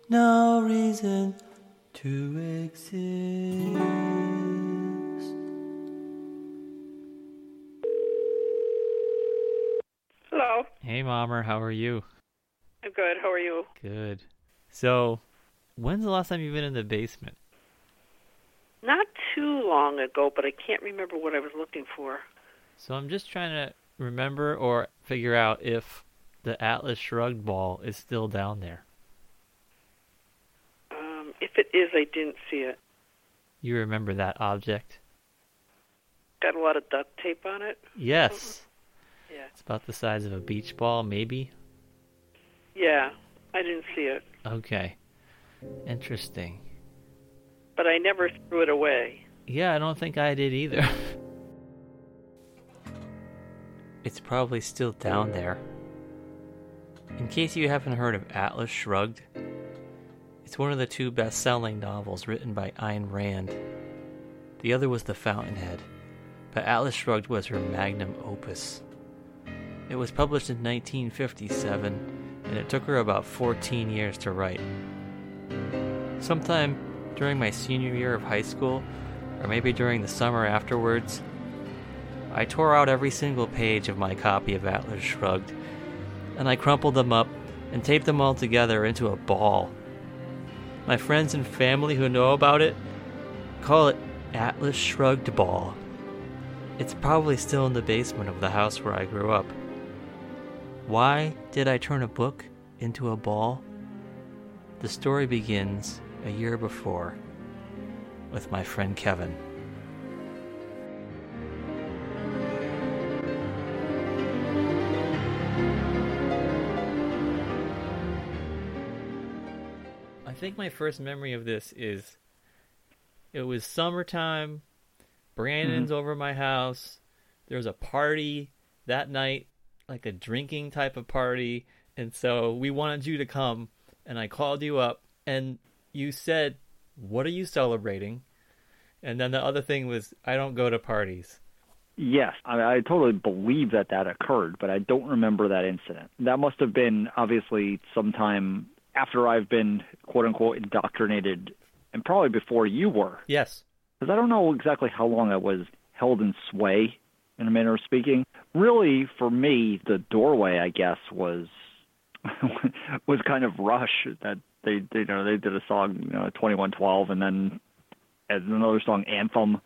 no reason to exist. Hello. Hey, Mommer, how are you? I'm good. How are you? Good. So, when's the last time you've been in the basement? Not too long ago, but I can't remember what I was looking for. So I'm just trying to remember or figure out if the Atlas Shrugged ball is still down there. If it is, I didn't see it. You remember that object? Got a lot of duct tape on it? Yes. Yeah. It's about the size of a beach ball, maybe? Yeah, I didn't see it. Okay. Interesting. But I never threw it away. Yeah, I don't think I did either. It's probably still down there. In case you haven't heard of Atlas Shrugged, it's one of the two best-selling novels written by Ayn Rand. The other was The Fountainhead, but Atlas Shrugged was her magnum opus. It was published in 1957, and it took her about 14 years to write. Sometime during my senior year of high school, or maybe during the summer afterwards, I tore out every single page of my copy of Atlas Shrugged, and I crumpled them up and taped them all together into a ball. My friends and family who know about it call it Atlas Shrugged Ball. It's probably still in the basement of the house where I grew up. Why did I turn a book into a ball? The story begins a year before with my friend Kevin. I think my first memory of this is it was summertime. Brandon's over my house. There was a party that night, like a drinking type of party. And so we wanted you to come. And I called you up. And you said, "What are you celebrating?" And then the other thing was, "I don't go to parties." Yes, I totally believe that occurred, but I don't remember that incident. That must have been, obviously, sometime after I've been, quote-unquote, indoctrinated, and probably before you were. Yes. Because I don't know exactly how long I was held in sway, in a manner of speaking. Really, for me, the doorway, I guess, was was kind of Rush. That they did a song, 2112, and then another song, Anthem.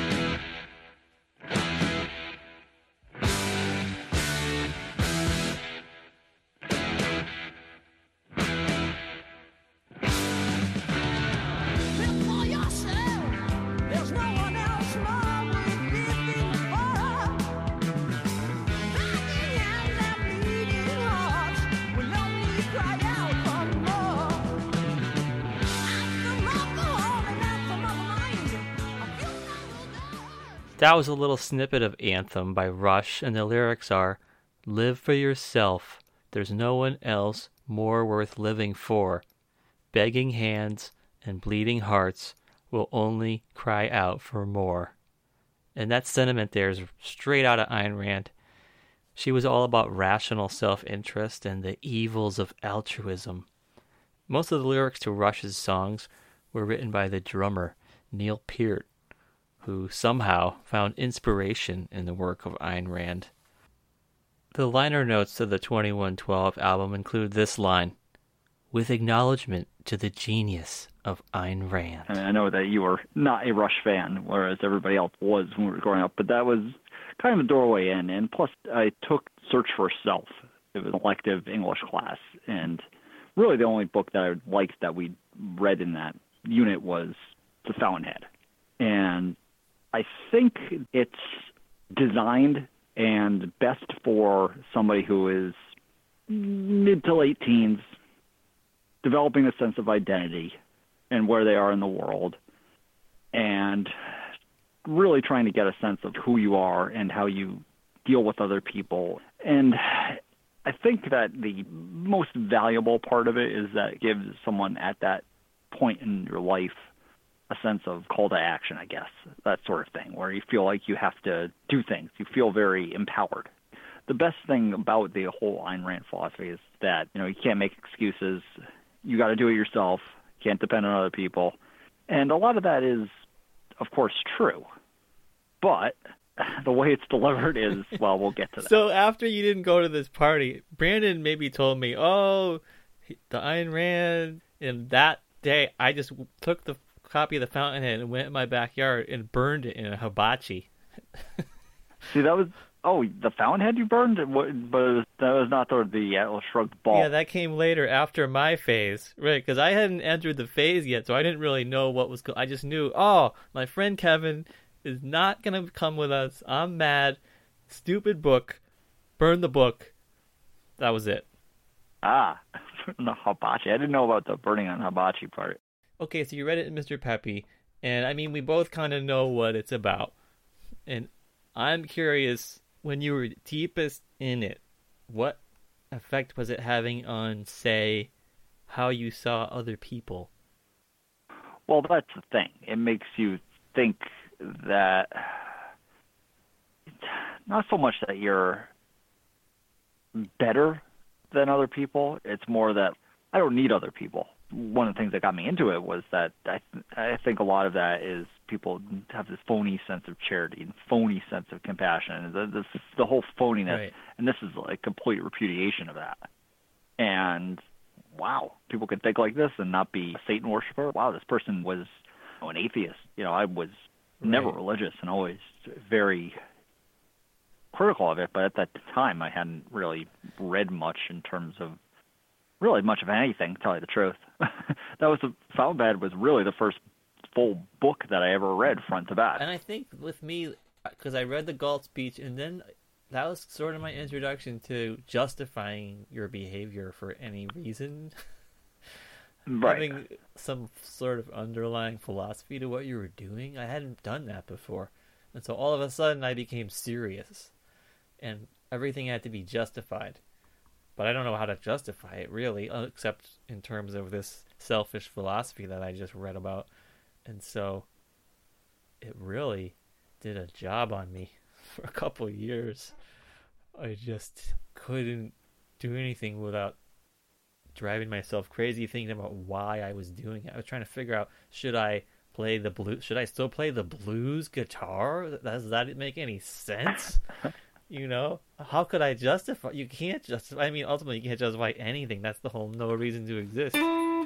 That was a little snippet of Anthem by Rush, and the lyrics are, "Live for yourself, there's no one else more worth living for. Begging hands and bleeding hearts will only cry out for more." And that sentiment there is straight out of Ayn Rand. She was all about rational self-interest and the evils of altruism. Most of the lyrics to Rush's songs were written by the drummer, Neil Peart, who somehow found inspiration in the work of Ayn Rand. The liner notes to the 2112 album include this line, "With acknowledgement to the genius of Ayn Rand." I mean, I know that you were not a Rush fan, whereas everybody else was when we were growing up, but that was kind of a doorway in. And plus, I took Search for Self. It was an elective English class, and really the only book that I liked that we read in that unit was The Fountainhead. And I think it's designed and best for somebody who is mid to late teens, developing a sense of identity and where they are in the world, and really trying to get a sense of who you are and how you deal with other people. And I think that the most valuable part of it is that it gives someone at that point in your life a sense of call to action, I guess, that sort of thing, where you feel like you have to do things. You feel very empowered. The best thing about the whole Ayn Rand philosophy is that, you can't make excuses. you got to do it yourself. Can't depend on other people. And a lot of that is, of course, true. But the way it's delivered is, well, we'll get to that. So after you didn't go to this party, Brandon maybe told me, oh, the Ayn Rand, and that day I just took the copy of The Fountainhead and went in my backyard and burned it in a hibachi. See, that was... Oh, The Fountainhead you burned? But that was not the Atlas Shrugged ball. Yeah, that came later after my phase. Right, because I hadn't entered the phase yet, so I didn't really know what was going on. I just knew, oh, my friend Kevin is not going to come with us. I'm mad. Stupid book. Burn the book. That was it. Ah, the hibachi. I didn't know about the burning on hibachi part. Okay, so you read it in Mr. Peppy, and I mean, we both kind of know what it's about. And I'm curious, when you were deepest in it, what effect was it having on, say, how you saw other people? Well, that's the thing. It makes you think that not so much that you're better than other people. It's more that I don't need other people. One of the things that got me into it was that I think a lot of that is people have this phony sense of charity and phony sense of compassion. The whole phoniness, right. And this is like complete repudiation of that. And wow, people can think like this and not be a Satan worshiper. Wow, this person was an atheist. I was never religious and always very critical of it, but at that time I hadn't really read much in terms of really much of anything, to tell you the truth. Fountainhead was really the first full book that I ever read front to back. And I think with me, because I read the Galt speech, and then that was sort of my introduction to justifying your behavior for any reason. Right. Having some sort of underlying philosophy to what you were doing. I hadn't done that before. And so all of a sudden I became serious. And everything had to be justified. But I don't know how to justify it, really, except in terms of this selfish philosophy that I just read about. And so it really did a job on me for a couple of years. I just couldn't do anything without driving myself crazy, thinking about why I was doing it. I was trying to figure out, should I still play the blues guitar? Does that make any sense? How could I justify? You can't justify. I mean, ultimately, you can't justify anything. That's the whole no reason to exist.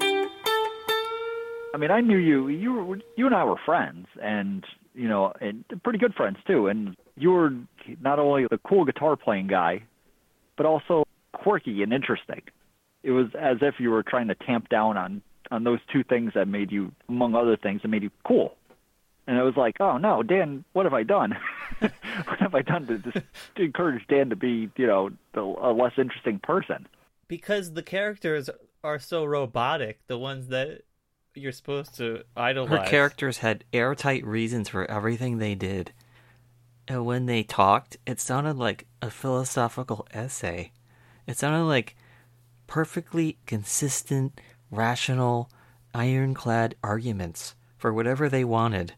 I mean, I knew you. You and I were friends, and and pretty good friends too. And you were not only the cool guitar playing guy, but also quirky and interesting. It was as if you were trying to tamp down on those two things that made you, among other things, that made you cool. And it was like, oh no, Dan, what have I done? What have I done to encourage Dan to be, a less interesting person? Because the characters are so robotic, the ones that you're supposed to idolize. Her characters had airtight reasons for everything they did. And when they talked, it sounded like a philosophical essay. It sounded like perfectly consistent, rational, ironclad arguments for whatever they wanted.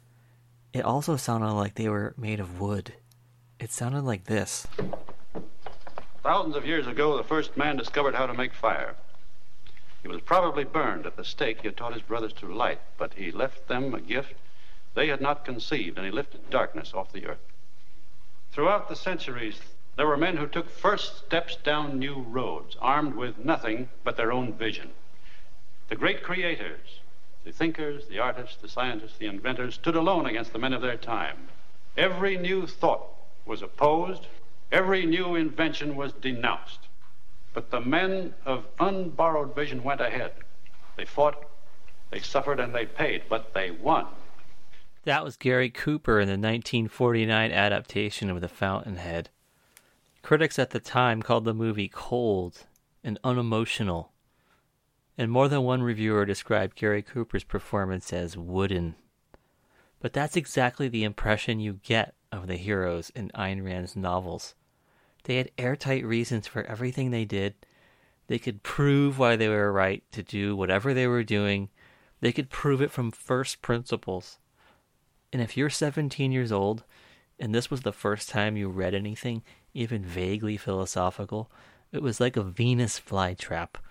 It also sounded like they were made of wood. It sounded like this. Thousands of years ago, the first man discovered how to make fire. He was probably burned at the stake he had taught his brothers to light, but he left them a gift they had not conceived, and he lifted darkness off the earth. Throughout the centuries, there were men who took first steps down new roads, armed with nothing but their own vision. The great creators, the thinkers, the artists, the scientists, the inventors, stood alone against the men of their time. Every new thought was opposed. Every new invention was denounced. But the men of unborrowed vision went ahead. They fought, they suffered, and they paid, but they won. That was Gary Cooper in the 1949 adaptation of The Fountainhead. Critics at the time called the movie cold and unemotional, and more than one reviewer described Gary Cooper's performance as wooden. But that's exactly the impression you get of the heroes in Ayn Rand's novels. They had airtight reasons for everything they did. They could prove why they were right to do whatever they were doing. They could prove it from first principles. And if you're 17 years old, and this was the first time you read anything, even vaguely philosophical, it was like a Venus flytrap.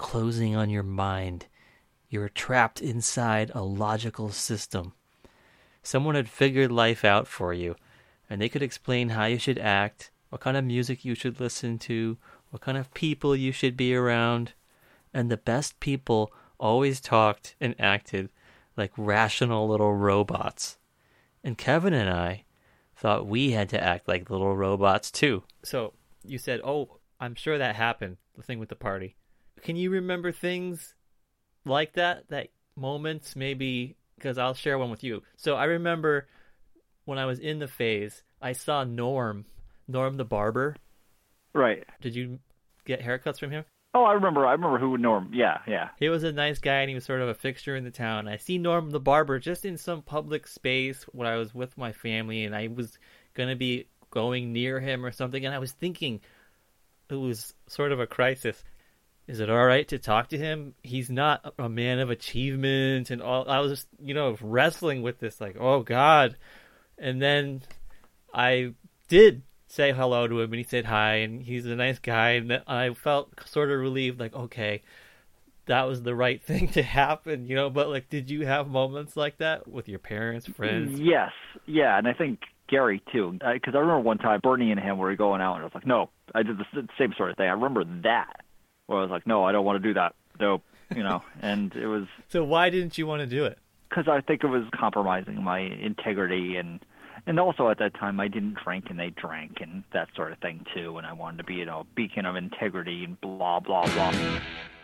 closing on your mind. You were trapped inside a logical system. Someone had figured life out for you, and they could explain how you should act, what kind of music you should listen to, what kind of people you should be around. And the best people always talked and acted like rational little robots. And Kevin and I thought we had to act like little robots too. So you said, oh, I'm sure that happened, the thing with the party. Can you remember things like that moments maybe? Because I'll share one with you. So I remember when I was in the phase, I saw Norm the barber. Right. Did you get haircuts from him? Oh, I remember who Norm. Yeah. He was a nice guy, and he was sort of a fixture in the town. I see Norm the barber just in some public space when I was with my family, and I was going to be going near him or something, and I was thinking, it was sort of a crisis. Is it all right to talk to him? He's not a man of achievement and all. I was just, wrestling with this, like, oh, God. And then I did say hello to him, and he said hi, and he's a nice guy, and I felt sort of relieved, like, okay, that was the right thing to happen, but, like, did you have moments like that with your parents, friends? Yes, yeah, and I think Gary, too, because I remember one time Bernie and him were going out, and I was like, no, I did the same sort of thing. I remember that, where I was like, no, I don't want to do that, nope, and it was... So why didn't you want to do it? Because I think it was compromising my integrity, and also at that time I didn't drink and they drank and that sort of thing too, and I wanted to be, a beacon of integrity and blah, blah, blah.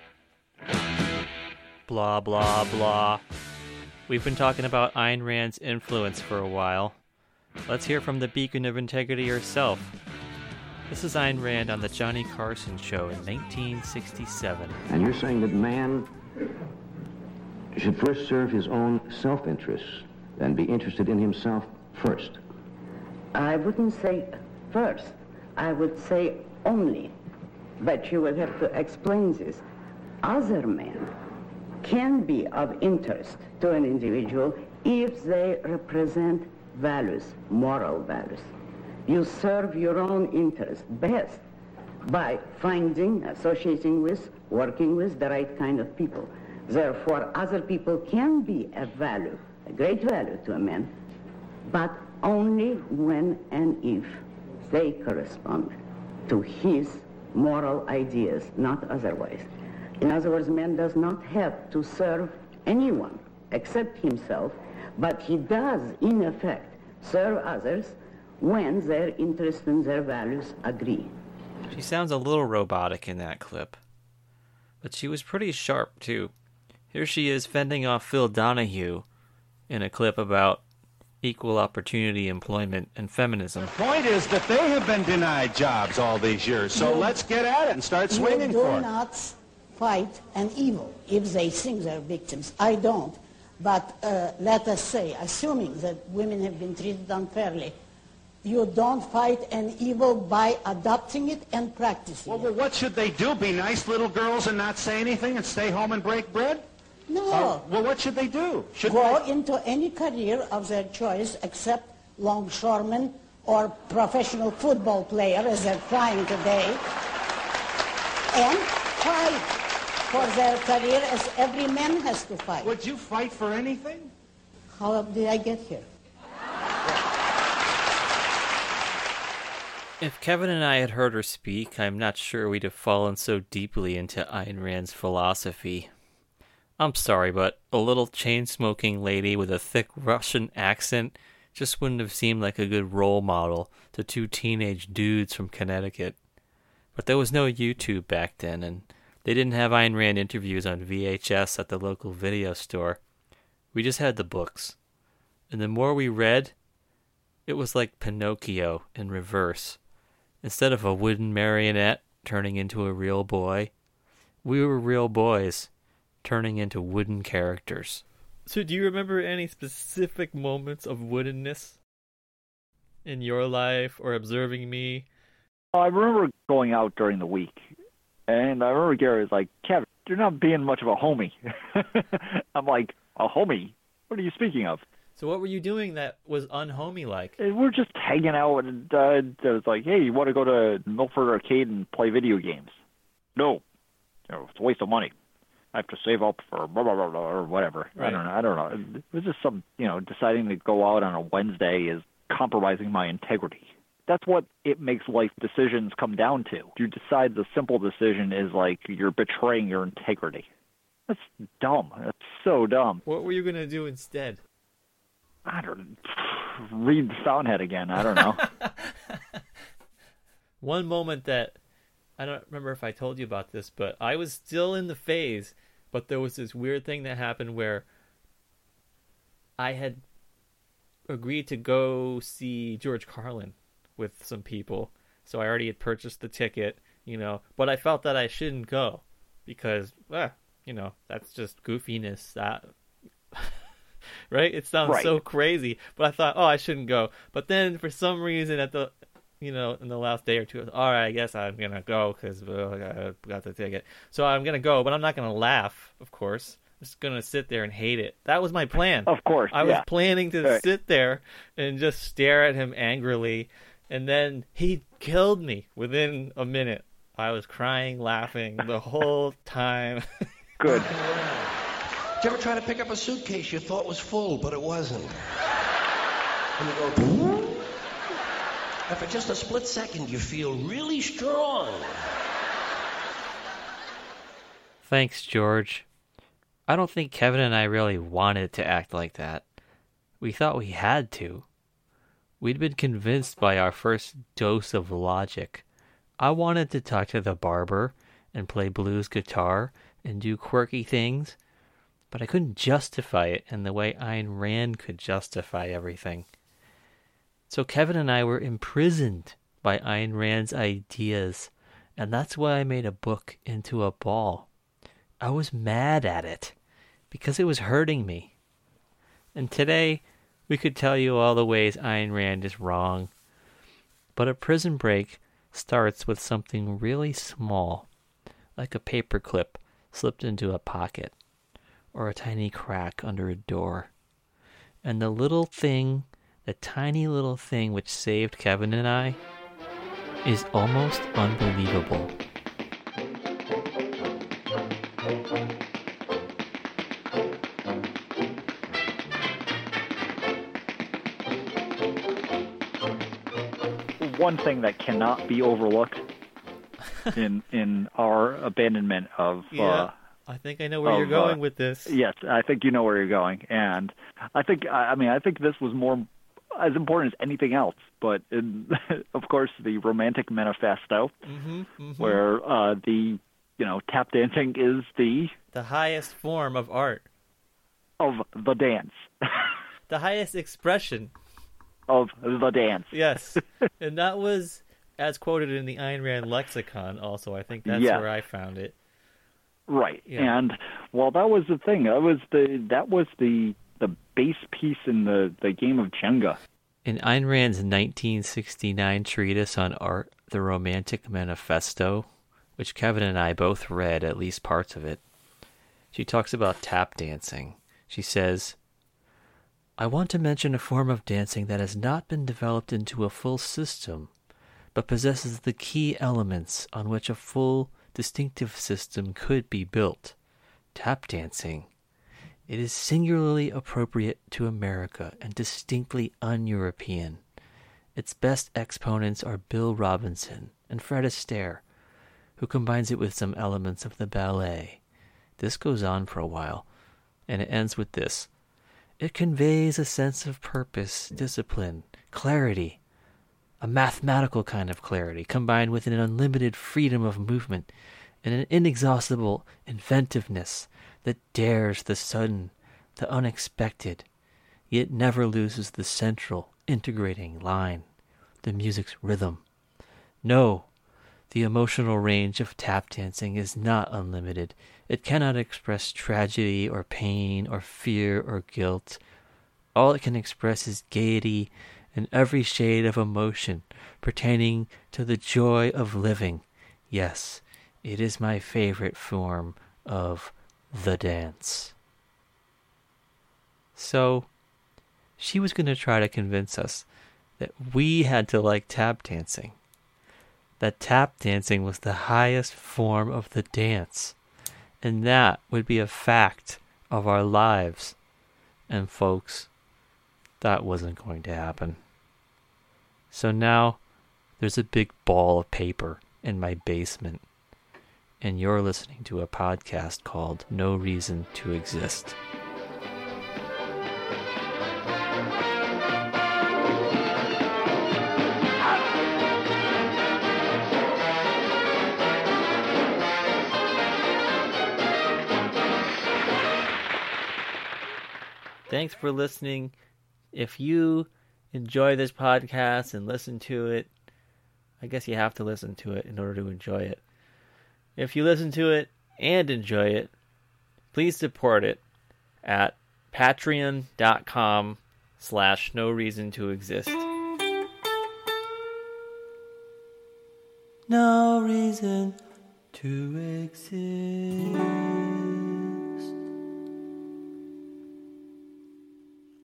Blah, blah, blah. We've been talking about Ayn Rand's influence for a while. Let's hear from the beacon of integrity herself. This is Ayn Rand on The Johnny Carson Show in 1967. And you're saying that man should first serve his own self-interests and be interested in himself first? I wouldn't say first. I would say only. But you will have to explain this. Other men can be of interest to an individual if they represent values, moral values. You serve your own interest best by finding, associating with, working with the right kind of people. Therefore, other people can be a value, a great value to a man, but only when and if they correspond to his moral ideas, not otherwise. In other words, man does not have to serve anyone except himself, but he does, in effect, serve others when their interests and their values agree. She sounds a little robotic in that clip, but she was pretty sharp, too. Here she is fending off Phil Donahue in a clip about equal opportunity employment and feminism. The point is that they have been denied jobs all these years, so let's get at it and start swinging for it. You do not fight an evil if they think they're victims. I don't. But let us say, assuming that women have been treated unfairly, you don't fight an evil by adopting it and practicing it. Well, what should they do? Be nice little girls and not say anything and stay home and break bread? No. Well, what should they do? Go into any career of their choice except longshoremen or professional football player, as they're trying today, and fight for their career as every man has to fight. Would you fight for anything? How did I get here? If Kevin and I had heard her speak, I'm not sure we'd have fallen so deeply into Ayn Rand's philosophy. I'm sorry, but a little chain-smoking lady with a thick Russian accent just wouldn't have seemed like a good role model to two teenage dudes from Connecticut. But there was no YouTube back then, and they didn't have Ayn Rand interviews on VHS at the local video store. We just had the books. And the more we read, it was like Pinocchio in reverse. Instead of a wooden marionette turning into a real boy, we were real boys turning into wooden characters. So do you remember any specific moments of woodenness in your life or observing me? I remember going out during the week, and I remember Gary was like, Kevin, you're not being much of a homie. I'm like, a homie? What are you speaking of? So what were you doing that was unhomey-like? We're just hanging out, and I was like, hey, you want to go to Milford Arcade and play video games? No. it's a waste of money. I have to save up for blah, blah, blah, blah, or whatever. Right. I don't know. It was just some, deciding to go out on a Wednesday is compromising my integrity. That's what it makes life decisions come down to. You decide the simple decision is like you're betraying your integrity. That's dumb. That's so dumb. What were you going to do instead? I don't read Fountainhead again. I don't know. One moment that, I don't remember if I told you about this, but I was still in the phase, but there was this weird thing that happened where I had agreed to go see George Carlin with some people. So I already had purchased the ticket, but I felt that I shouldn't go because, that's just goofiness. That right? It sounds so crazy, but I thought, I shouldn't go. But then for some reason at the, in the last day or two, all right, I guess I'm going to go because I got the ticket. So I'm going to go, but I'm not going to laugh, of course. I'm just going to sit there and hate it. That was my plan. Of course, I was planning to sit there and just stare at him angrily, and then he killed me within a minute. I was crying, laughing the whole time. Good. Did you ever try to pick up a suitcase you thought was full, but it wasn't? And you go, and for just a split second, you feel really strong. Thanks, George. I don't think Kevin and I really wanted to act like that. We thought we had to. We'd been convinced by our first dose of logic. I wanted to talk to the barber and play blues guitar and do quirky things, but I couldn't justify it in the way Ayn Rand could justify everything. So Kevin and I were imprisoned by Ayn Rand's ideas, and that's why I made a book into a ball. I was mad at it, because it was hurting me. And today, we could tell you all the ways Ayn Rand is wrong. But a prison break starts with something really small, like a paperclip slipped into a pocket, or a tiny crack under a door. And the tiny little thing which saved Kevin and I, is almost unbelievable. One thing that cannot be overlooked in our abandonment of I think I know where you're going with this. Yes, I think you know where you're going, and I think this was more as important as anything else. But of course, the Romantic Manifesto, where the tap dancing is the highest form of art, of the dance, the highest expression of the dance. Yes, and that was as quoted in the Ayn Rand lexicon. Also, I think that's where I found it. Right, and that was the thing. That was the base piece in the game of Jenga. In Ayn Rand's 1969 treatise on art, The Romantic Manifesto, which Kevin and I both read, at least parts of it, she talks about tap dancing. She says, I want to mention a form of dancing that has not been developed into a full system, but possesses the key elements on which a full, distinctive system could be built. Tap dancing. It is singularly appropriate to America and distinctly un-European. Its best exponents are Bill Robinson and Fred Astaire, who combines it with some elements of the ballet. This goes on for a while, and it ends with this. It conveys a sense of purpose, discipline, clarity, a mathematical kind of clarity, combined with an unlimited freedom of movement and an inexhaustible inventiveness that dares the sudden, the unexpected, yet never loses the central, integrating line, the music's rhythm. No, the emotional range of tap dancing is not unlimited. It cannot express tragedy or pain or fear or guilt. All it can express is gaiety and every shade of emotion pertaining to the joy of living. Yes, it is my favorite form of the dance. So, she was going to try to convince us that we had to like tap dancing. That tap dancing was the highest form of the dance. And that would be a fact of our lives. And folks, that wasn't going to happen. So now there's a big ball of paper in my basement, and you're listening to a podcast called No Reason to Exist. Thanks for listening. If you enjoy this podcast and listen to it, I guess you have to listen to it in order to enjoy it. If you listen to it and enjoy it, please support it at patreon.com/no reason to exist. No reason to exist.